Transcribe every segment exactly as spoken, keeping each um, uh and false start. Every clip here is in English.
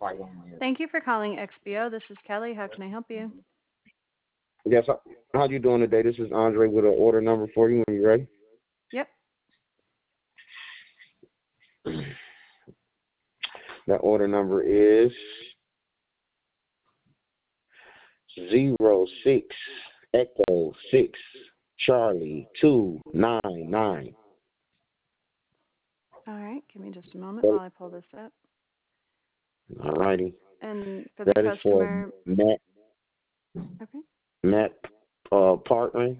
Thank you for calling X B O. This is Kelly. How can I help you? Yes, how how you doing today? This is Andre with an order number for you when you're ready. Yep. That order number is zero six Echo six Charlie two nine nine. All right. Give me just a moment while I pull this up. All righty. And for the That is for customer, Matt okay. Matt uh, Partner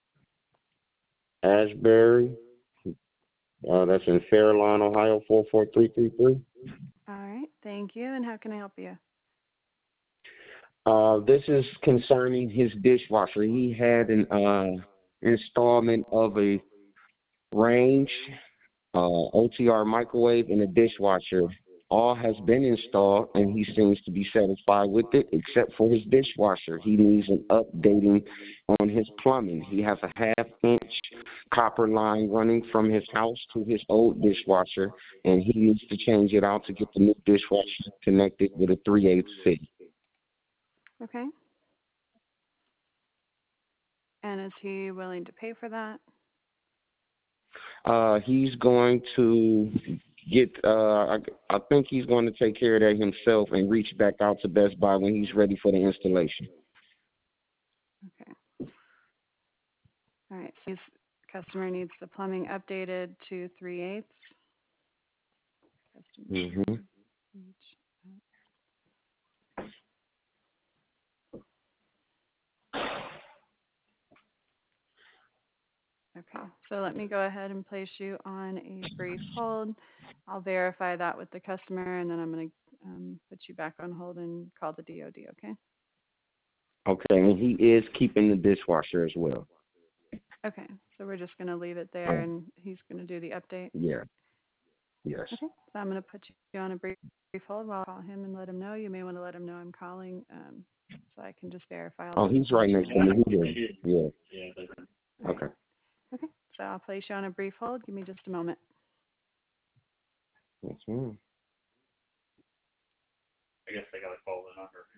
Ashbury. Uh, that's in Fairlawn, Ohio four four three three three. All right. Thank you. And how can I help you? Uh, this is concerning his dishwasher. He had an uh, installment of a range, uh, O T R microwave, and a dishwasher. All has been installed, and he seems to be satisfied with it, except for his dishwasher. He needs an updating on his plumbing. He has a half-inch copper line running from his house to his old dishwasher, and he needs to change it out to get the new dishwasher connected with a three eighths fit. Okay. And is he willing to pay for that? Uh, he's going to get. Uh, I, I think he's going to take care of that himself and reach back out to Best Buy when he's ready for the installation. Okay. All right. So his customer needs the plumbing updated to three eighths. Customer Mm-hmm. reach Okay, so let me go ahead and place you on a brief hold. I'll verify that with the customer, and then I'm going to um, put you back on hold and call the D O D, okay? Okay, and he is keeping the dishwasher as well. Okay, so we're just going to leave it there, and he's going to do the update. Yeah. Yes. Okay, so I'm going to put you on a brief, brief hold while I call him and let him know. You may want to let him know I'm calling um, so I can just verify all Oh, that he's right next to information. me. He is. Yeah. All right. Okay. Okay, so I'll place you on a brief hold. Give me just a moment. Yes, ma'am.